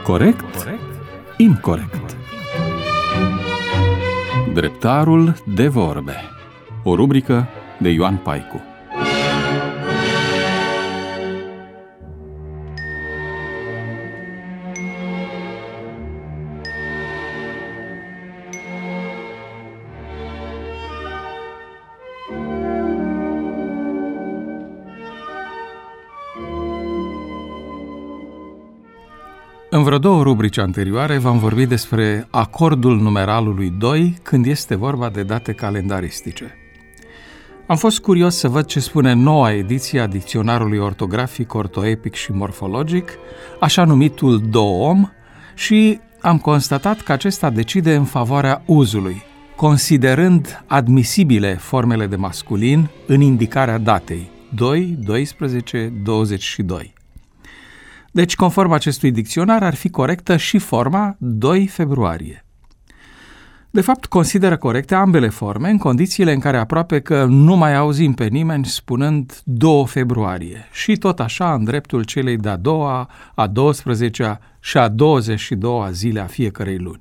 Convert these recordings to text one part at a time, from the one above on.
Corect? Incorect. Dreptarul de vorbe. O rubrică de Ioan Paicu. În vreo două rubrici anterioare v-am vorbit despre acordul numeralului 2 când este vorba de date calendaristice. Am fost curios să văd ce spune noua ediție a dicționarului ortografic, ortoepic și morfologic, așa numitul DOOM, și am constatat că acesta decide în favoarea uzului, considerând admisibile formele de masculin în indicarea datei 2, 12, 22. Deci, conform acestui dicționar, ar fi corectă și forma 2 februarie. De fapt, consideră corecte ambele forme în condițiile în care aproape că nu mai auzim pe nimeni spunând 2 februarie și tot așa în dreptul celei de-a doua, a 12-a și a 22-a zile a fiecărei luni.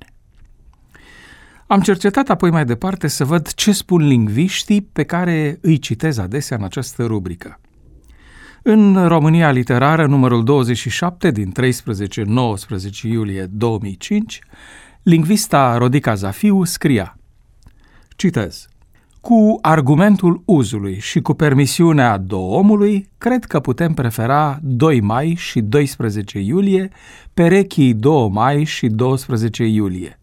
Am cercetat apoi mai departe să văd ce spun lingviștii pe care îi citez adesea în această rubrică. În România Literară, numărul 27 din 13-19 iulie 2005, lingvista Rodica Zafiu scria, citez, cu argumentul uzului și cu permisiunea DOOM-ului, cred că putem prefera 2 mai și 12 iulie, perechii 2 mai și 12 iulie.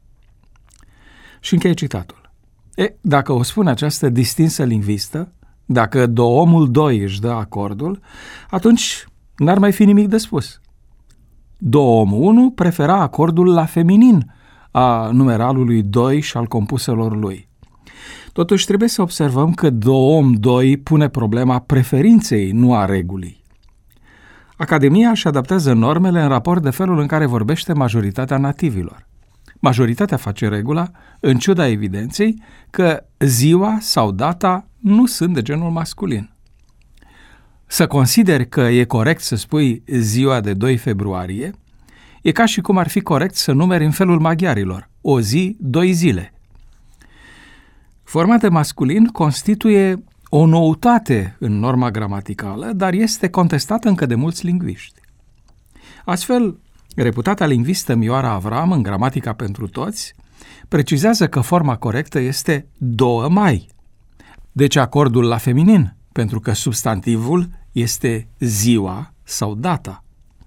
Și încheie citatul. Dacă o spune această distinsă lingvistă, dacă DOOM-ul 2 își dă acordul, atunci n-ar mai fi nimic de spus. DOOM-ul 1 prefera acordul la feminin a numeralului 2 și al compuselor lui. Totuși trebuie să observăm că DOOM 2 pune problema preferinței, nu a regulii. Academia își adaptează normele în raport de felul în care vorbește majoritatea nativilor. Majoritatea face regula, în ciuda evidenței, că ziua sau data nu sunt de genul masculin. Să consideri că e corect să spui ziua de 2 februarie, e ca și cum ar fi corect să numeri în felul maghiarilor, o zi, 2 zile. Forma de masculin constituie o noutate în norma gramaticală, dar este contestată încă de mulți lingviști. Astfel, reputata lingvistă Mioara Avram, în Gramatica pentru toți, precizează că forma corectă este 2 mai. Deci acordul la feminin, pentru că substantivul este ziua sau data.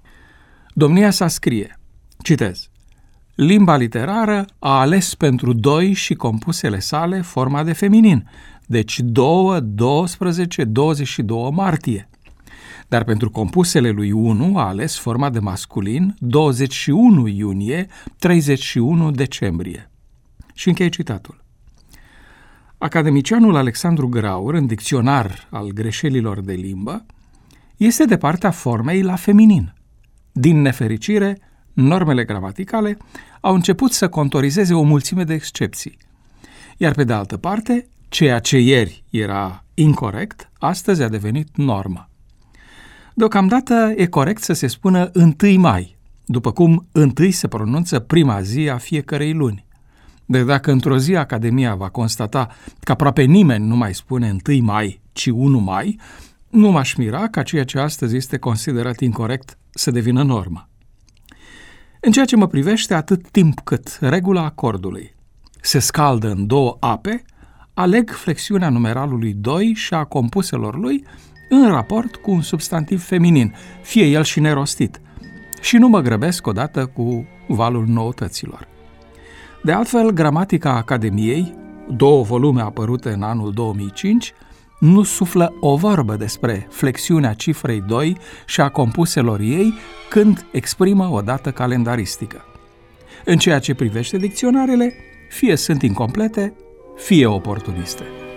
Domnia sa scrie, citez, limba literară a ales pentru 2 și compusele sale forma de feminin, deci 2, 12, 22 martie. Dar pentru compusele lui 1 a ales forma de masculin 21 iunie, 31 decembrie. Și încheie citatul. Academicianul Alexandru Graur, în dicționar al greșelilor de limbă, este de partea formei la feminin. Din nefericire, normele gramaticale au început să contorizeze o mulțime de excepții. Iar pe de altă parte, ceea ce ieri era incorect, astăzi a devenit normă. Deocamdată e corect să se spună 1 mai, după cum 1 se pronunță prima zi a fiecărei luni. Dar dacă într-o zi Academia va constata că aproape nimeni nu mai spune 1 mai, ci 1 mai, nu m-aș mira ca ceea ce astăzi este considerat incorect să devină normă. În ceea ce mă privește, atât timp cât regula acordului se scaldă în 2 ape, aleg flexiunea numeralului 2 și a compuselor lui în raport cu un substantiv feminin, fie el și nerostit, și nu mă grăbesc odată cu valul noutăților. De altfel, Gramatica Academiei, 2 volume apărute în anul 2005, nu suflă o vorbă despre flexiunea cifrei 2 și a compuselor ei când exprimă o dată calendaristică. În ceea ce privește dicționarele, fie sunt incomplete, fie oportuniste.